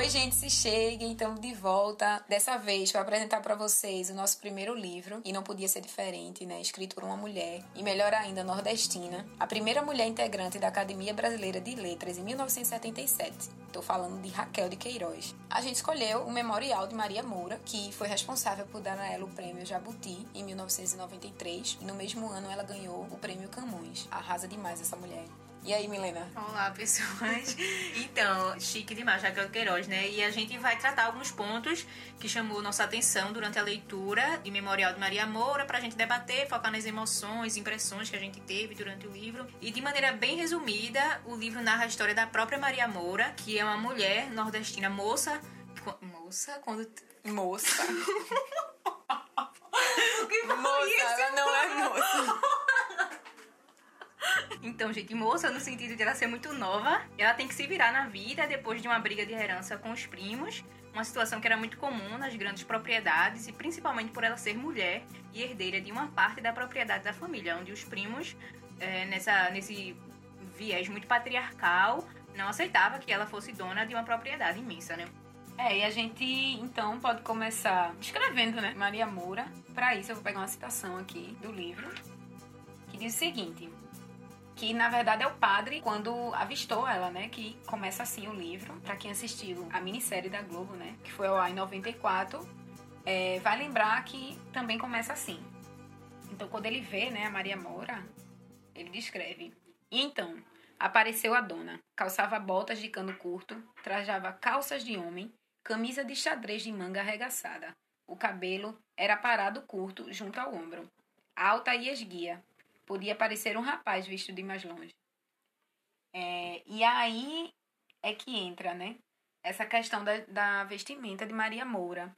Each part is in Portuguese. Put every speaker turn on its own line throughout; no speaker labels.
Oi, gente, se cheguem, estamos de volta. Dessa vez para apresentar para vocês o nosso primeiro livro, e não podia ser diferente, né? Escrito por uma mulher, e melhor ainda, nordestina. A primeira mulher integrante da Academia Brasileira de Letras em 1977. Estou falando de Raquel de Queiroz. A gente escolheu o Memorial de Maria Moura, que foi responsável por dar a ela o prêmio Jabuti em 1993, e no mesmo ano ela ganhou o prêmio Camões. Arrasa demais essa mulher. E aí, Milena?
Olá, pessoas. Então, chique demais, Raquel Queiroz, né? E a gente vai tratar alguns pontos que chamou nossa atenção durante a leitura de Memorial de Maria Moura, pra gente debater, focar nas emoções, impressões que a gente teve durante o livro. E de maneira bem resumida, o livro narra a história da própria Maria Moura, que é uma mulher nordestina moça... Moça? Quando...
Moça.
O que foi
Moça,
isso?
ela não é moça.
Então, gente, moça no sentido de ela ser muito nova, ela tem que se virar na vida depois de uma briga de herança com os primos, uma situação que era muito comum nas grandes propriedades e principalmente por ela ser mulher e herdeira de uma parte da propriedade da família, onde os primos, nesse viés muito patriarcal, não aceitava que ela fosse dona de uma propriedade imensa, né?
E a gente, então, pode começar escrevendo, né? Maria Moura. Para isso, eu vou pegar uma citação aqui do livro, que diz o seguinte... que na verdade é o padre quando avistou ela, né? Que começa assim o livro. Pra quem assistiu a minissérie da Globo, né? Que foi ao ar em 94, vai lembrar que também começa assim. Então, quando ele vê, né, a Maria Moura, ele descreve: e então, apareceu a dona. Calçava botas de cano curto, trajava calças de homem, camisa de xadrez de manga arregaçada. O cabelo era parado curto junto ao ombro. Alta e esguia. Podia parecer um rapaz visto de mais longe. E aí é que entra, né? Essa questão da vestimenta de Maria Moura.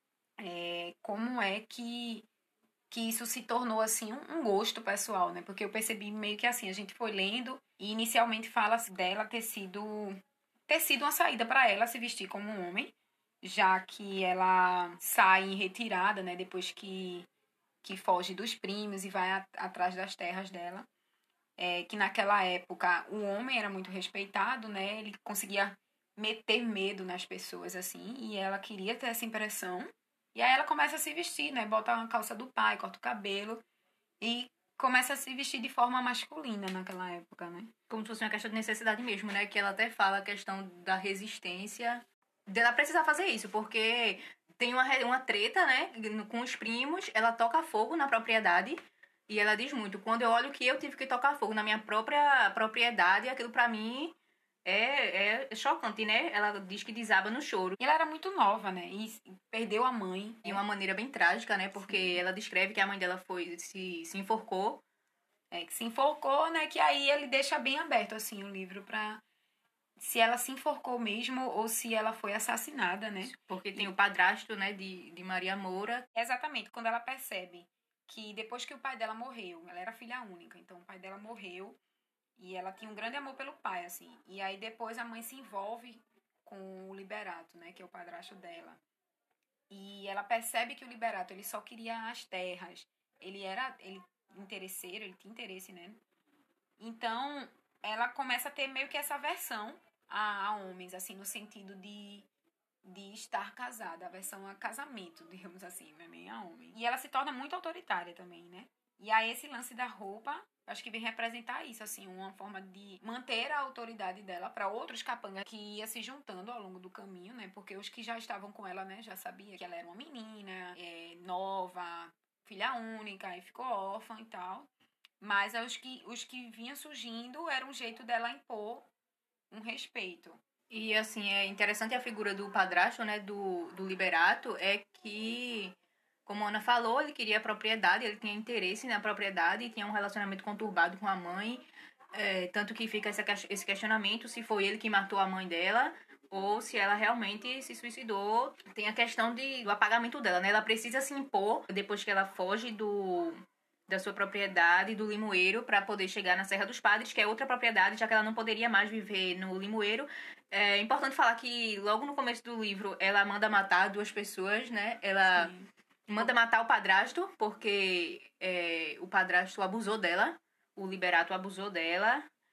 Como é que isso se tornou, assim, um gosto pessoal, né? Porque eu percebi meio que assim, a gente foi lendo e inicialmente fala dela ter sido uma saída para ela se vestir como um homem, já que ela sai em retirada, né? Depois que foge dos primos e vai atrás das terras dela. Que naquela época o homem era muito respeitado, né? Ele conseguia meter medo nas pessoas, assim, e ela queria ter essa impressão. E aí ela começa a se vestir, né? Bota uma calça do pai, corta o cabelo e começa a se vestir de forma masculina naquela época, né?
Como se fosse uma questão de necessidade mesmo, né? Que ela até fala a questão da resistência, dela precisar fazer isso, porque... tem uma treta, né, com os primos, ela toca fogo na propriedade e ela diz muito, quando eu olho que eu tive que tocar fogo na minha própria propriedade, aquilo pra mim é chocante, né? Ela diz que desaba no choro.
E ela era muito nova, né, e perdeu a mãe.
De uma maneira bem trágica, né, porque sim, ela descreve que a mãe dela se enforcou.
Que se enforcou, né, que aí ele deixa bem aberto, assim, o livro pra... se ela se enforcou mesmo ou se ela foi assassinada, né?
Porque tem o padrasto, né, de Maria Moura.
Exatamente, quando ela percebe que depois que o pai dela morreu, ela era filha única, então o pai dela morreu e ela tinha um grande amor pelo pai, assim. E aí depois a mãe se envolve com o Liberato, né, que é o padrasto dela. E ela percebe que o Liberato, ele só queria as terras. Ele interesseiro, ele tinha interesse, né? Então, ela começa a ter meio que essa aversão a homens, assim, no sentido de estar casada, a aversão a casamento, digamos assim, não é nem a homem. E ela se torna muito autoritária também, né? E aí esse lance da roupa, acho que vem representar isso, assim, uma forma de manter a autoridade dela para outros capangas que ia se juntando ao longo do caminho, né? Porque os que já estavam com ela, né, já sabia que ela era uma menina, nova, filha única, e ficou órfã e tal. Mas os que vinham surgindo era um jeito dela impor um respeito.
E, assim, é interessante a figura do padrasto, né, do Liberato, é que, como a Ana falou, ele queria a propriedade, ele tinha interesse na propriedade e tinha um relacionamento conturbado com a mãe, tanto que fica esse questionamento se foi ele que matou a mãe dela ou se ela realmente se suicidou. Tem a questão do apagamento dela, né, ela precisa se impor depois que ela foge da sua propriedade, do Limoeiro, para poder chegar na Serra dos Padres, que é outra propriedade, já que ela não poderia mais viver no Limoeiro. É importante falar que logo no começo do livro ela manda matar 2 pessoas, né? Ela Sim. manda matar o padrasto, porque o padrasto abusou dela, o Liberato abusou dela,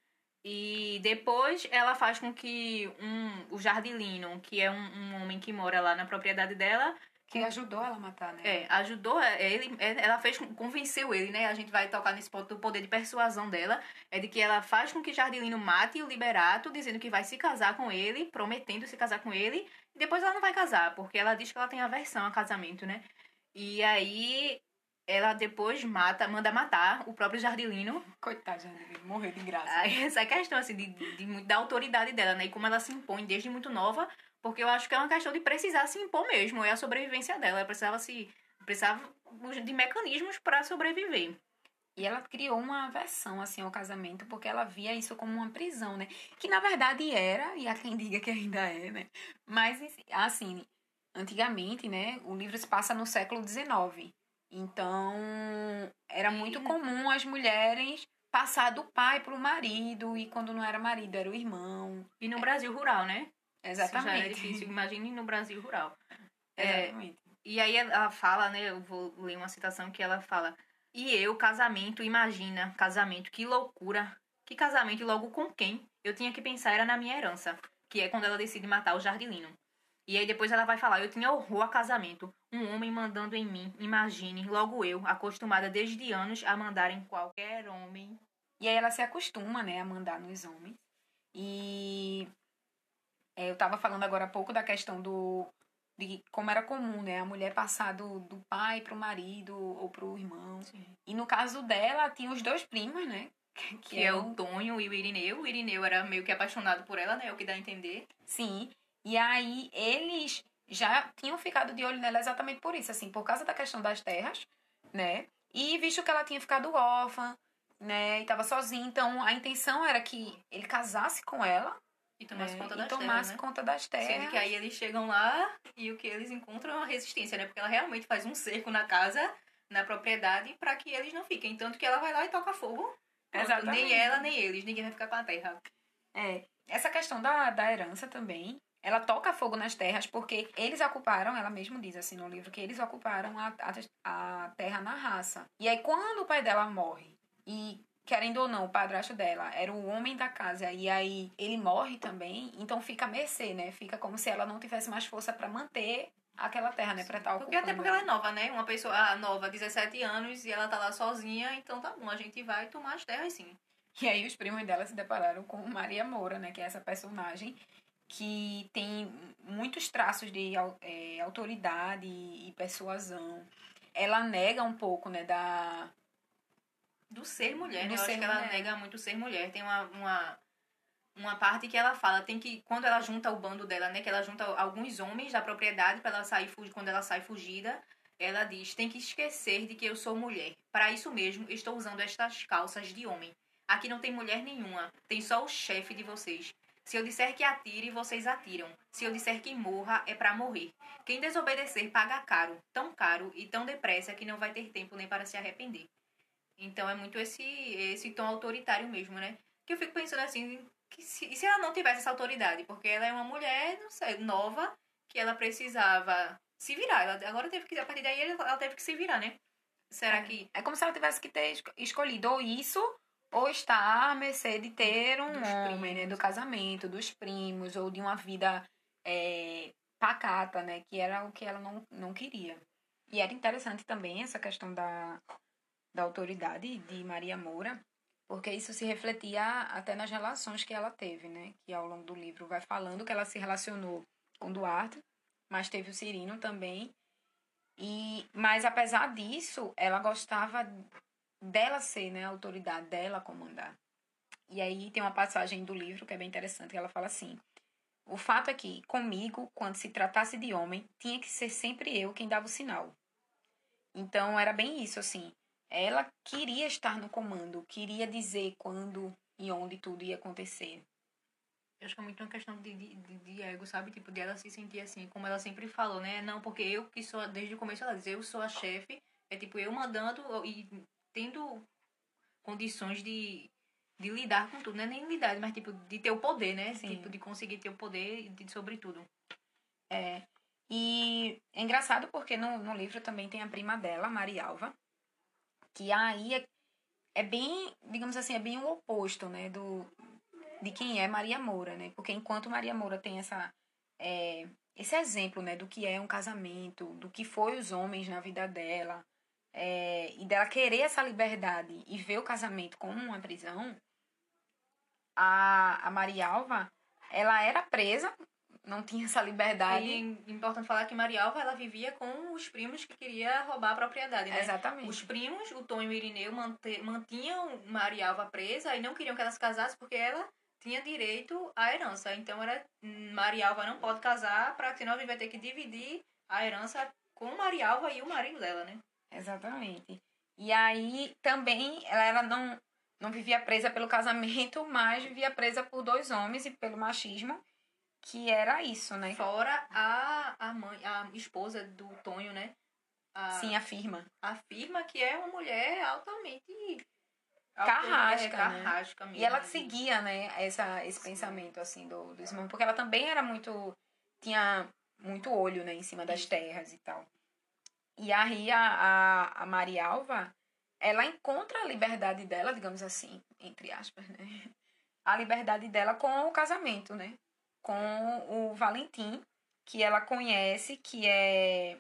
E depois ela faz com que o Jardilino, que é um homem que mora lá na propriedade dela,
Que ajudou ela a matar, né?
ajudou ele, ela fez, convenceu ele, né? A gente vai tocar nesse ponto do poder de persuasão dela, é de que ela faz com que Jardilino mate o Liberato, dizendo que vai se casar com ele, prometendo se casar com ele, e depois ela não vai casar, porque ela diz que ela tem aversão a casamento, né? E aí ela depois manda matar o próprio Jardilino.
Coitado, Jardilino, morreu de graça.
Aí, essa questão, assim, da autoridade dela, né? E como ela se impõe desde muito nova, porque eu acho que é uma questão de precisar se impor mesmo, é a sobrevivência dela. Ela precisava de mecanismos para sobreviver.
E ela criou uma aversão, assim, ao casamento, porque ela via isso como uma prisão, né? Que, na verdade, era, e há quem diga que ainda é, né? Mas, assim, antigamente, né? O livro se passa no século XIX. Então, era muito comum as mulheres passar do pai para o marido, e quando não era marido, era o irmão.
E no Brasil rural, né?
Exatamente.
Isso já é difícil, imagine no Brasil rural.
Exatamente.
E aí ela fala, né? Eu vou ler uma citação que ela fala: "E eu, casamento, imagina, casamento, que loucura. Que casamento e logo com quem? Eu tinha que pensar era na minha herança", que é quando ela decide matar o Jardilino. E aí depois ela vai falar: "Eu tinha horror a casamento. Um homem mandando em mim. Imagine, logo eu, acostumada desde anos a mandar em qualquer homem."
E aí ela se acostuma, né, a mandar nos homens. E eu tava falando agora há pouco da questão de como era comum, né, a mulher passar do pai pro marido ou pro irmão.
Sim.
E no caso dela, tinha os dois primos, né?
Que é o Tonho e o Irineu. O Irineu era meio que apaixonado por ela, né? É o que dá a entender.
Sim. E aí eles já tinham ficado de olho nela exatamente por isso, assim, por causa da questão das terras, né? E visto que ela tinha ficado órfã, né, e tava sozinha, então a intenção era que ele casasse com ela
E tomasse conta
e
das
tomasse
terras, né?
conta das terras.
Sendo que aí eles chegam lá e o que eles encontram é uma resistência, né? Porque ela realmente faz um cerco na casa, na propriedade, pra que eles não fiquem. Tanto que ela vai lá e toca fogo. Pronto,
Exatamente.
nem ela, nem eles. Ninguém vai ficar com a terra.
Essa questão da herança também, ela toca fogo nas terras porque eles ocuparam, ela mesma diz assim no livro, que eles ocuparam a terra na raça. E aí quando o pai dela morre, e querendo ou não, o padrasto dela era o homem da casa, e aí ele morre também, então fica a mercê, né? Fica como se ela não tivesse mais força para manter aquela terra, né? Pra estar
Porque
ocupando
até porque ela é nova, né? Uma pessoa nova, 17 anos, e ela tá lá sozinha, então tá bom, a gente vai tomar as terras sim.
E aí os primos dela se depararam com Maria Moura, né? Que é essa personagem que tem muitos traços de autoridade e persuasão. Ela nega um pouco, né,
Do ser mulher, né?
Do
Eu acho
ser
que ela
mulher.
nega muito ser mulher. Tem uma parte que ela fala, tem que, quando ela junta o bando dela, né? Que ela junta alguns homens da propriedade para ela sair quando ela sai fugida, ela diz: "Tem que esquecer de que eu sou mulher. Para isso mesmo, estou usando estas calças de homem. Aqui não tem mulher nenhuma, tem só o chefe de vocês. Se eu disser que atire, vocês atiram. Se eu disser que morra, é para morrer. Quem desobedecer paga caro, tão caro e tão depressa que não vai ter tempo nem para se arrepender." Então é muito esse tom autoritário mesmo, né? Que eu fico pensando assim, e se ela não tivesse essa autoridade? Porque ela é uma mulher, não sei, nova, que ela precisava se virar. Ela agora teve que, a partir daí, ela teve que se virar, né? Será que...
É como se ela tivesse que ter escolhido ou isso, ou estar à mercê de ter um
Dos
homem, né? Do casamento, dos primos, ou de uma vida pacata, né? Que era o que ela não queria. E era interessante também essa questão da autoridade de Maria Moura, porque isso se refletia até nas relações que ela teve, né? Que ao longo do livro vai falando que ela se relacionou com Duarte, mas teve o Cirino também. Mas apesar disso, ela gostava dela ser, né, a autoridade, dela comandar. E aí tem uma passagem do livro que é bem interessante, que ela fala assim: "O fato é que, comigo, quando se tratasse de homem, tinha que ser sempre eu quem dava o sinal." Então era bem isso, assim. Ela queria estar no comando, queria dizer quando e onde tudo ia acontecer.
Eu acho que é muito uma questão de ego, sabe? Tipo, de ela se sentir assim, como ela sempre falou, né? Não, porque eu que sou, desde o começo ela diz, eu sou a chefe, é tipo, eu mandando e tendo condições de lidar com tudo, não é nem lidar, mas tipo, de ter o poder, né?
Sim.
Tipo, de conseguir ter o poder sobre tudo.
E é engraçado porque no livro também tem a prima dela, Marialva, que aí é bem, digamos assim, é bem o oposto, né, de quem é Maria Moura, né? Porque enquanto Maria Moura tem esse exemplo, né, do que é um casamento, do que foi os homens na vida dela, e dela querer essa liberdade e ver o casamento como uma prisão, a Marialva, ela era presa, não tinha essa liberdade.
E é importante falar que Marialva, ela vivia com os primos que queria roubar a propriedade, né?
Exatamente.
Os primos, o Tonho e o Irineu, mantinham Marialva presa e não queriam que ela se casasse porque ela tinha direito à herança. Então, Marialva não pode casar, para senão a gente vai ter que dividir a herança com Marialva e o marido dela, né?
Exatamente. E aí, também, ela não vivia presa pelo casamento, mas vivia presa por 2 homens e pelo machismo, que era isso, né?
Fora a mãe, a esposa do Tonho, né?
Sim, afirma.
Afirma que é uma mulher altamente...
Carrasca,
carrasca
né?
mesmo.
E ela seguia, né, esse pensamento, assim, do irmão, porque ela também era tinha muito olho, né, em cima das terras e tal. E aí a Marialva, ela encontra a liberdade dela, digamos assim, entre aspas, né? A liberdade dela com o casamento, né? Com o Valentim, que ela conhece, que é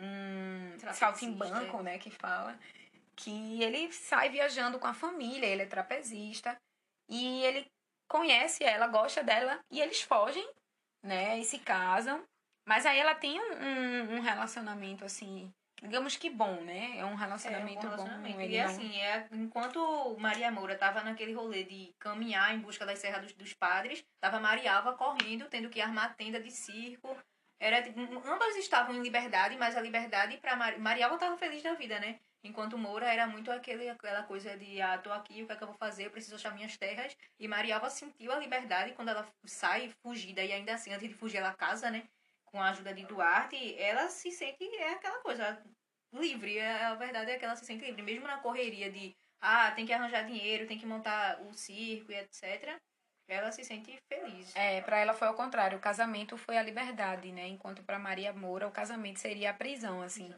um saltimbanco, né, que fala, que ele sai viajando com a família, ele é trapezista, e ele conhece ela, gosta dela, e eles fogem, né, e se casam. Mas aí ela tem um relacionamento, assim, digamos que bom, né? É um relacionamento, bom.
E assim, enquanto Maria Moura tava naquele rolê de caminhar em busca das Serras dos Padres, tava Marialva correndo, tendo que armar tenda de circo. Ambas estavam em liberdade, mas a liberdade para Marialva tava feliz da vida, né? Enquanto Moura era muito aquela coisa de, tô aqui, o que é que eu vou fazer? Eu preciso achar minhas terras. E Marialva sentiu a liberdade quando ela sai fugida, e ainda assim, antes de fugir, ela casa, né? Com a ajuda de Duarte, ela se sente, aquela coisa, livre. A verdade é que ela se sente livre. Mesmo na correria de, tem que arranjar dinheiro, tem que montar o circo e etc., ela se sente feliz.
Pra ela foi ao contrário. O casamento foi a liberdade, né? Enquanto pra Maria Moura, o casamento seria a prisão, assim.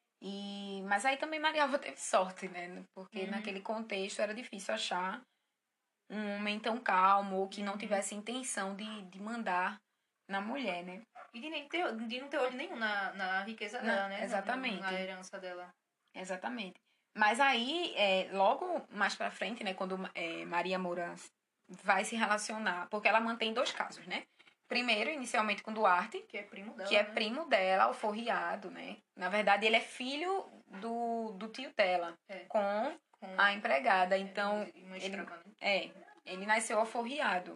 Mas aí também Marialva teve sorte, né? Porque naquele contexto era difícil achar um homem tão calmo ou que não tivesse intenção de mandar na mulher, né?
E de não ter olho nenhum na riqueza dela, né?
Exatamente.
Na herança dela.
Exatamente. Mas aí, logo mais pra frente, né? Quando Maria Moura vai se relacionar... Porque ela mantém 2 casos, né? Primeiro, inicialmente com Duarte.
Que é primo dela,
que é primo dela, alforriado, né? Na verdade, ele é filho do tio dela. Com a empregada. Então, ele nasceu alforriado.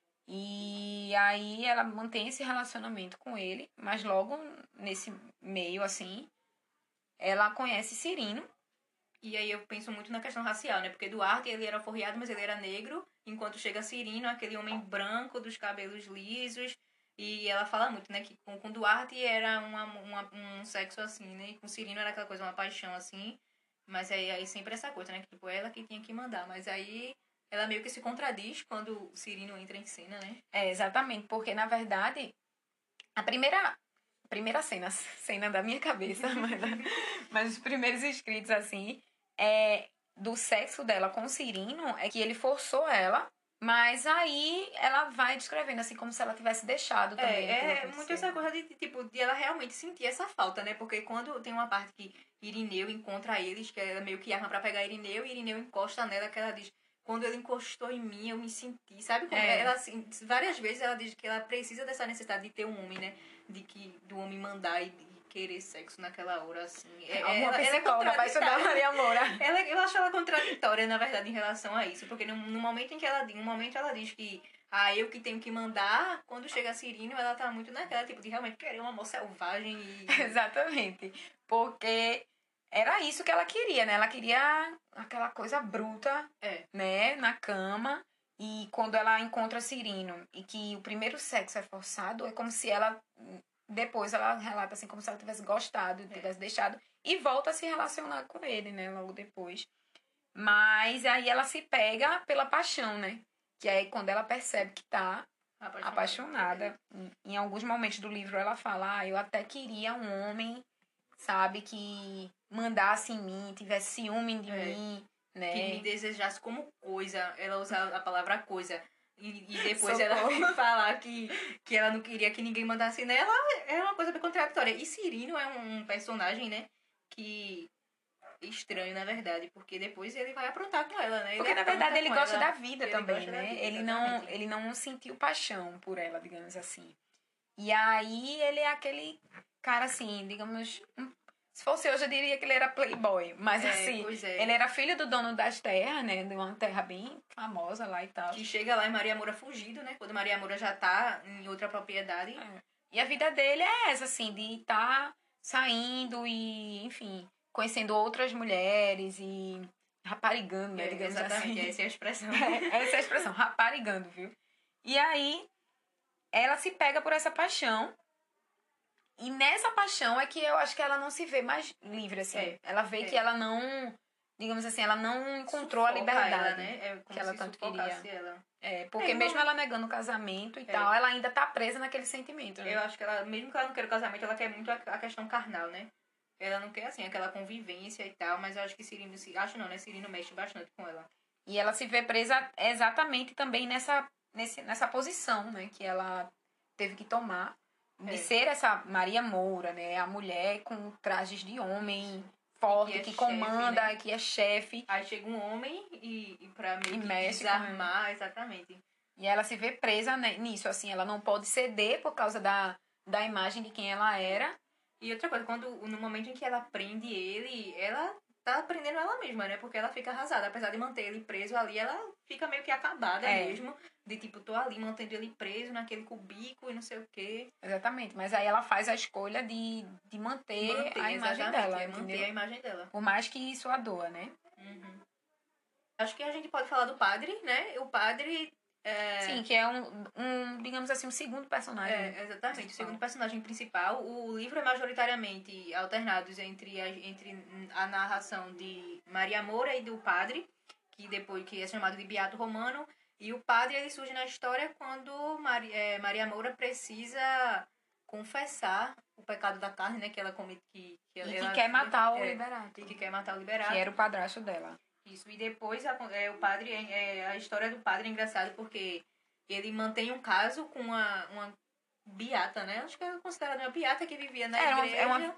E aí ela mantém esse relacionamento com ele, mas logo nesse meio, assim, ela conhece Cirino.
E aí eu penso muito na questão racial, né? Porque Duarte, ele era alforriado, mas ele era negro, enquanto chega Cirino, aquele homem branco, dos cabelos lisos. E ela fala muito, né? Que com Duarte era um sexo assim, né? E com Cirino era aquela coisa, uma paixão assim. Mas aí sempre essa coisa, né? Que tipo, ela que tinha que mandar. Mas aí ela meio que se contradiz quando o Cirino entra em cena, né?
Exatamente. Porque, na verdade, a primeira cena da minha cabeça, mas os primeiros escritos, assim, do sexo dela com o Cirino, é que ele forçou ela, mas aí ela vai descrevendo, assim, como se ela tivesse deixado também.
É muito essa coisa de ela realmente sentir essa falta, né? Porque quando tem uma parte que Irineu encontra eles, que ela meio que arma pra pegar Irineu, e Irineu encosta nela, que ela diz, quando ele encostou em mim, eu me senti, sabe? Como ela, assim, várias vezes ela diz que ela precisa dessa necessidade de ter um homem, né? Do homem mandar e querer sexo naquela hora, assim.
Uma psicóloga apaixonada da Maria Moura.
Eu acho ela contraditória, na verdade, em relação a isso. Porque no momento em que ela diz que eu que tenho que mandar, quando chega a Cirino, ela tá muito naquela, tipo, de realmente querer um amor selvagem e...
Exatamente. Porque era isso que ela queria, né? Ela queria aquela coisa bruta, né? Na cama. E quando ela encontra Cirino e que o primeiro sexo é forçado, é como se ela... Depois ela relata assim como se ela tivesse gostado, tivesse deixado. E volta a se relacionar com ele, né? Logo depois. Mas aí ela se pega pela paixão, né? Que aí quando ela percebe que tá apaixonada. Em alguns momentos do livro ela fala, eu até queria um homem, sabe, que mandasse em mim, tivesse ciúme de mim, né?
Que me desejasse como coisa. Ela usa a palavra coisa. e depois ela vir falar que ela não queria que ninguém mandasse nela, é uma coisa bem contraditória. E Cirino é um personagem, né, que estranho, na verdade, porque depois ele vai aprontar com ela, né?
Porque, na verdade, ele gosta da vida também,
gosta da
né?
vida,
Ele não sentiu paixão por ela, digamos assim. E aí, ele é aquele cara, assim, digamos... Se fosse hoje, eu diria que ele era playboy. Mas, assim, ele era filho do dono das terras, né? De uma terra bem famosa lá e tal.
Que chega lá e Maria Moura fugido, né? Quando Maria Moura já tá em outra propriedade.
E a vida dele é essa, assim, de estar saindo e, enfim, conhecendo outras mulheres e raparigando, né? Digamos
exatamente,
assim.
essa é a expressão.
Essa é a expressão, raparigando, viu? E aí, ela se pega por essa paixão. E nessa paixão é que eu acho que ela não se vê mais livre, assim. Ela vê que ela não, digamos assim, ela não encontrou a liberdade
ela, né?
que ela tanto queria.
Ela.
Porque mesmo ela negando o casamento e tal, ela ainda tá presa naquele sentimento, né?
Eu acho que ela, mesmo que ela não queira o casamento, ela quer muito a questão carnal, né? Ela não quer, assim, aquela convivência e tal, mas eu acho que Cirino, Cirino mexe bastante com ela.
E ela se vê presa exatamente também nessa posição, né? Que ela teve que tomar. De ser essa Maria Moura, né? A mulher com trajes de homem forte, que comanda, chefe, né? Que é chefe.
Aí chega um homem e pra meio que desarmar, exatamente.
E ela se vê presa nisso, assim. Ela não pode ceder por causa da imagem de quem ela era.
E outra coisa, no momento em que ela prende ele, ela tá prendendo ela mesma, né? Porque ela fica arrasada. Apesar de manter ele preso ali, ela fica meio que acabada mesmo. De tipo, tô ali mantendo ele preso naquele cubico e não sei o quê.
Exatamente. Mas aí ela faz a escolha de manter a imagem dela.
Manter a imagem dela.
Por mais que isso a doa, né?
Uhum. Acho que a gente pode falar do padre, né? O padre...
Sim, que é digamos assim, um segundo personagem.
Exatamente, principal. O segundo personagem principal. O livro é majoritariamente alternados entre a narração de Maria Moura e do padre, que é chamado de Beato Romano. E o padre, ele surge na história quando Maria Moura precisa confessar o pecado da carne, né? Que ela comete... Que
quer matar o Liberato.
E que quer matar o Liberato.
Que era o padrasto dela.
Isso, e depois o padre, a história do padre é engraçada porque ele mantém um caso com uma beata, né? Acho que era considerada uma beata que vivia na igreja.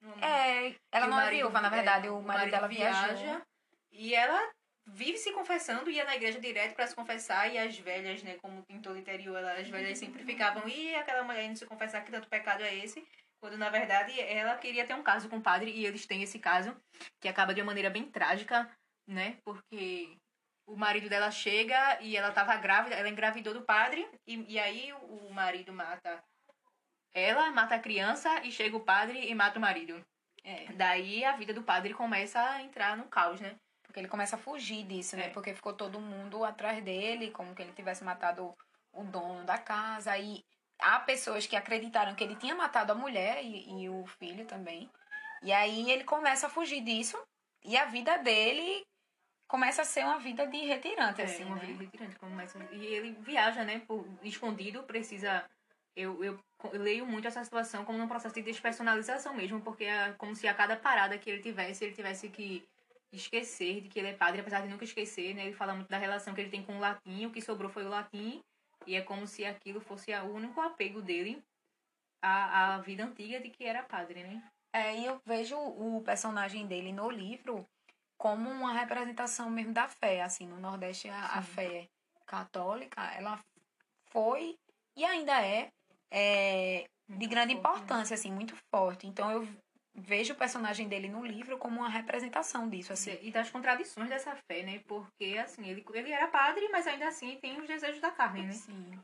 Ela não é viúva, na verdade, o marido dela viaja.
E ela vive se confessando, ia na igreja direto para se confessar, e as velhas, né, como em todo o interior, as velhas sempre ficavam, e aquela mulher indo se confessar, que tanto pecado é esse? Quando, na verdade, ela queria ter um caso com o padre, e eles têm esse caso, que acaba de uma maneira bem trágica, né? Porque o marido dela chega e ela tava grávida, ela engravidou do padre, e aí o marido mata ela, mata a criança, e chega o padre e mata o marido. Daí a vida do padre começa a entrar no caos, né?
Porque ele começa a fugir disso, né? Porque ficou todo mundo atrás dele, como que ele tivesse matado o dono da casa. E há pessoas que acreditaram que ele tinha matado a mulher e o filho também. E aí ele começa a fugir disso, e a vida dele começa a ser uma vida de retirante, assim,
uma vida de retirante. E ele viaja, né, escondido, precisa... Eu leio muito essa situação como num processo de despersonalização mesmo, porque é como se a cada parada que ele tivesse que esquecer de que ele é padre, apesar de nunca esquecer, né? Ele fala muito da relação que ele tem com o latim, o que sobrou foi o latim, e é como se aquilo fosse o único apego dele à vida antiga de que era padre, né?
E eu vejo o personagem dele no livro como uma representação mesmo da fé, assim, no Nordeste a fé católica, ela foi e ainda é de grande importância, assim, muito forte. Então eu vejo o personagem dele no livro como uma representação disso, assim.
E das contradições dessa fé, né? Porque, assim, ele era padre, mas ainda assim tem os desejos da carne, né?
Sim.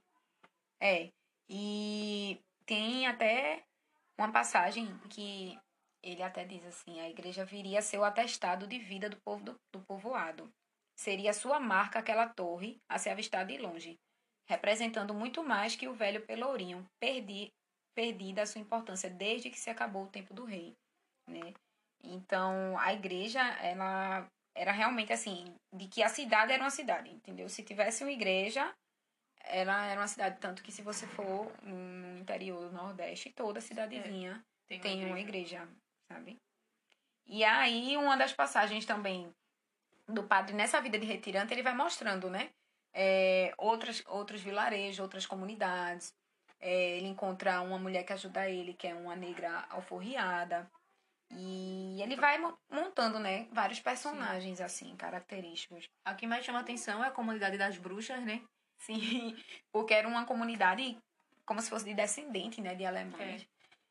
E tem até uma passagem que ele até diz assim: a igreja viria a ser o atestado de vida do povo do povoado. Seria sua marca aquela torre a se avistar de longe, representando muito mais que o velho Pelourinho, perdida a sua importância desde que se acabou o tempo do rei, né? Então, a igreja, ela era realmente assim, de que a cidade era uma cidade, entendeu? Se tivesse uma igreja, ela era uma cidade, tanto que se você for no interior do Nordeste, toda cidadezinha tem uma igreja, sabe? E aí, uma das passagens também do padre nessa vida de retirante, ele vai mostrando, né? outros vilarejos, outras comunidades. Ele encontra uma mulher que ajuda ele, que é uma negra alforriada. E ele vai montando, né, vários personagens, assim, característicos.
A que mais chama atenção é a comunidade das bruxas, né?
Sim, porque era uma comunidade como se fosse de descendente, né, de alemães.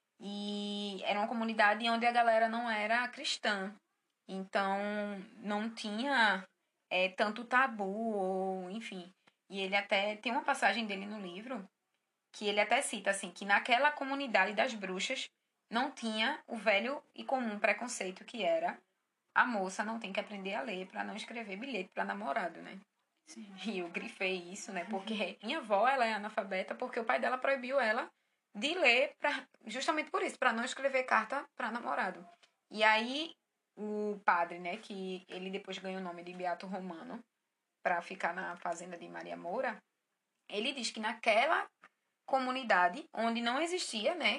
E era uma comunidade onde a galera não era cristã. Então, não tinha tanto tabu, ou enfim. E ele até tem uma passagem dele no livro que ele até cita, assim, que naquela comunidade das bruxas não tinha o velho e comum preconceito que era a moça não tem que aprender a ler para não escrever bilhete para namorado, né?
Sim.
E eu grifei isso, né? Porque minha avó, ela é analfabeta porque o pai dela proibiu ela de ler justamente por isso, para não escrever carta para namorado. E aí o padre, né, que ele depois ganhou o nome de Beato Romano para ficar na fazenda de Maria Moura, ele diz que naquela comunidade onde não existia, né,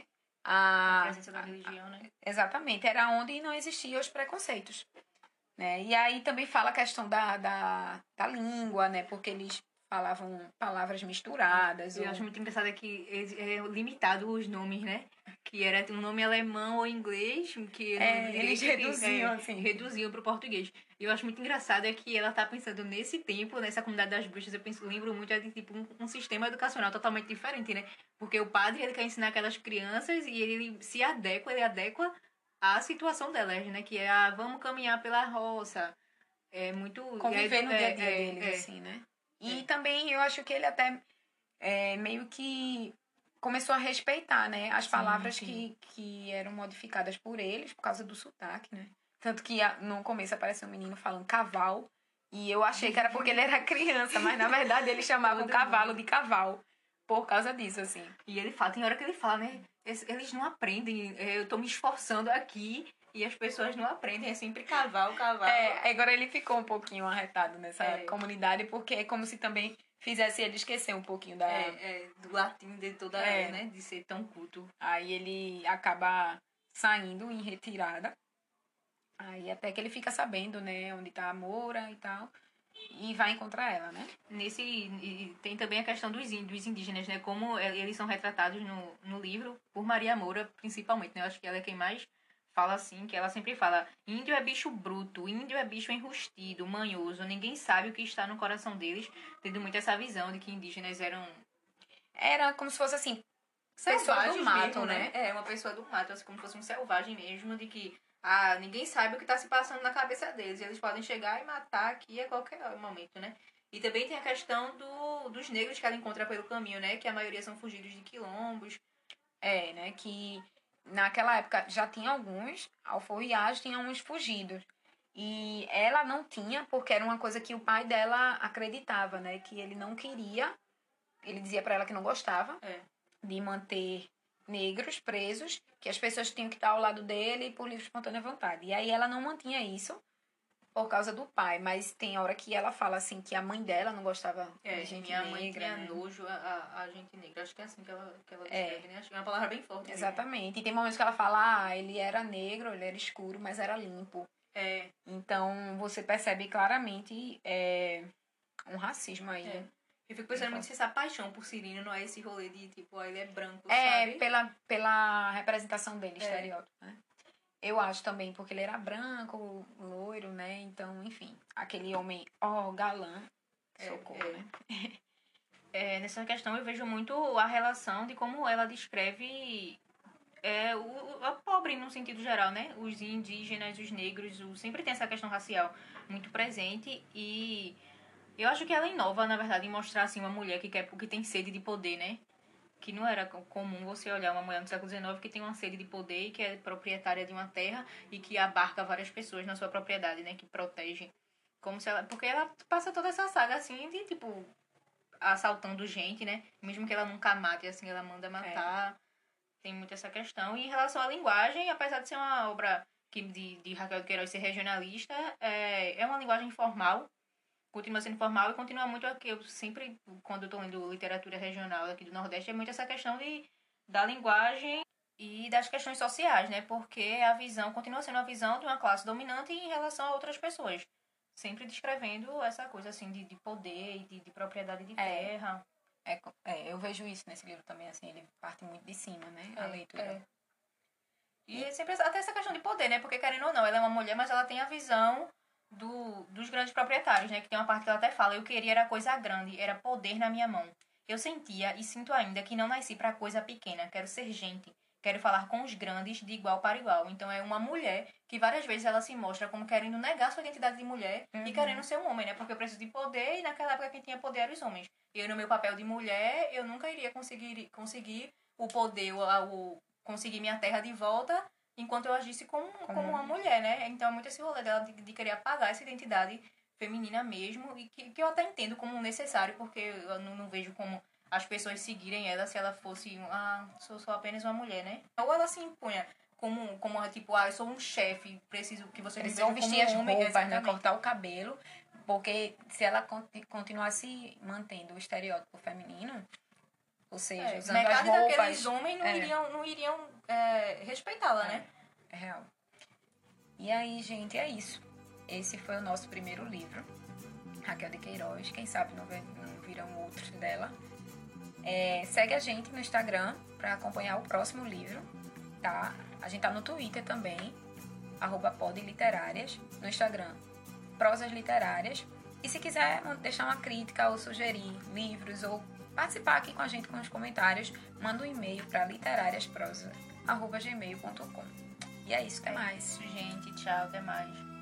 A presença da religião, né?
Exatamente, era onde não existiam os preconceitos, né? E aí também fala a questão da língua, né? Porque eles falavam palavras misturadas.
Eu acho muito engraçado que é limitado os nomes, né? Que era um nome alemão ou inglês, que
eles reduziam, assim.
Reduziam pro português. E eu acho muito engraçado é que ela tá pensando nesse tempo, nessa comunidade das bruxas, lembro muito de tipo um sistema educacional totalmente diferente, né? Porque o padre, ele quer ensinar aquelas crianças e ele ele adequa à situação delas, né? Que é vamos caminhar pela roça. É muito...
Conviver no dia a dia deles, assim, né? E também eu acho que ele até meio que começou a respeitar, né? As palavras que eram modificadas por eles por causa do sotaque, né? Tanto que no começo apareceu um menino falando cavalo. E eu achei que era porque ele era criança, mas na verdade ele chamava o cavalo de cavalo. Por causa disso, assim.
E ele fala, tem hora que ele fala, né? Eles não aprendem, eu tô me esforçando aqui e as pessoas não aprendem, é sempre cavalo.
Agora ele ficou um pouquinho arretado nessa comunidade, porque é como se também fizesse ele esquecer um pouquinho
do latim, de toda, né? De ser tão culto.
Aí ele acaba saindo em retirada. Aí até que ele fica sabendo, né, onde tá a Moura e tal. E vai encontrar ela, né?
Tem também a questão dos indígenas, né? Como eles são retratados no livro por Maria Moura, principalmente, né? Eu acho que ela é quem mais fala assim, que ela sempre fala: índio é bicho bruto, índio é bicho enrustido, manhoso, ninguém sabe o que está no coração deles, tendo muito essa visão de que indígenas eram...
Era como se fosse assim, pessoa do mato,
mesmo, né? Uma pessoa do mato, assim, como se fosse um selvagem mesmo, de que ninguém sabe o que está se passando na cabeça deles. Eles podem chegar e matar aqui a qualquer momento, né? E também tem a questão dos negros que ela encontra pelo caminho, né? Que a maioria são fugidos de quilombos.
Né? Que naquela época já tinha alguns alforriados, tinha uns fugidos. E ela não tinha, porque era uma coisa que o pai dela acreditava, né? Que ele não queria, ele dizia para ela que não gostava de manter negros presos, que as pessoas tinham que estar ao lado dele por livre e espontânea vontade. E aí ela não mantinha isso por causa do pai, mas tem hora que ela fala assim que a mãe dela não gostava de gente negra.
Minha mãe tinha nojo a gente negra. Acho que é assim que ela descreve, né? Acho que é uma palavra bem forte.
Exatamente. Mesmo. E tem momentos que ela fala, ele era negro, ele era escuro, mas era limpo. Então você percebe claramente um racismo aí.
Eu fico pensando muito se essa paixão por Cirino não é esse rolê de, tipo, ele é branco, sabe?
Pela representação dele, estereótipo, né? Eu acho também, porque ele era branco, loiro, né? Então, enfim, aquele homem, galã, socorro, né?
Nessa questão eu vejo muito a relação de como ela descreve o pobre no sentido geral, né? Os indígenas, os negros, sempre tem essa questão racial muito presente e... Eu acho que ela inova, na verdade, em mostrar, assim, uma mulher que tem sede de poder, né? Que não era comum você olhar uma mulher no século XIX que tem uma sede de poder e que é proprietária de uma terra e que abarca várias pessoas na sua propriedade, né? Que protege. Porque ela passa toda essa saga, assim, de, tipo, assaltando gente, né? Mesmo que ela nunca mate, assim, ela manda matar. Tem muito essa questão. E em relação à linguagem, apesar de ser uma obra de Raquel de Queiroz ser regionalista, é uma linguagem formal. Continua sendo formal e continua muito aqui. Eu sempre, quando eu tô lendo literatura regional aqui do Nordeste, é muito essa questão da linguagem e das questões sociais, né? Porque a visão continua sendo a visão de uma classe dominante em relação a outras pessoas. sempre descrevendo essa coisa, assim, de poder e de propriedade de terra.
Eu vejo isso nesse livro também, assim, ele parte muito de cima, né? A leitura.
E é sempre até essa questão de poder, né? Porque, querendo ou não, ela é uma mulher, mas ela tem a visão dos grandes proprietários, né? Que tem uma parte que ela até fala, eu queria era coisa grande, era poder na minha mão. Eu sentia e sinto ainda que não nasci para coisa pequena, quero ser gente, quero falar com os grandes de igual para igual. Então é uma mulher que várias vezes ela se mostra como querendo negar sua identidade de mulher e querendo ser um homem, né? Porque eu preciso de poder e naquela época quem tinha poder eram os homens. Eu, no meu papel de mulher, eu nunca iria conseguir o poder, conseguir minha terra de volta enquanto eu agisse como uma mulher, né? Então é muito esse rolê dela de querer apagar essa identidade feminina mesmo e que eu até entendo como necessário, porque eu não vejo como as pessoas seguirem ela se ela fosse sou apenas uma mulher, né? Ou ela se impunha como tipo, eu sou um chefe, preciso que você me veja como
vestir as
homem,
roupas, né? Cortar o cabelo, porque se ela continuasse mantendo o estereótipo feminino, ou seja, usando as
metade
roupas...
daqueles homens não iriam respeitá-la, né?
É real. E aí, gente, é isso. Esse foi o nosso primeiro livro, Raquel de Queiroz. Quem sabe não virão outros dela. Segue a gente no Instagram para acompanhar o próximo livro, tá? A gente tá no Twitter também, @podliterárias, no Instagram, Prosas Literárias. E se quiser deixar uma crítica ou sugerir livros ou participar aqui com a gente com os comentários, manda um e-mail para literariasprosa@gmail.com. E é isso, até mais.
Gente, tchau, até mais.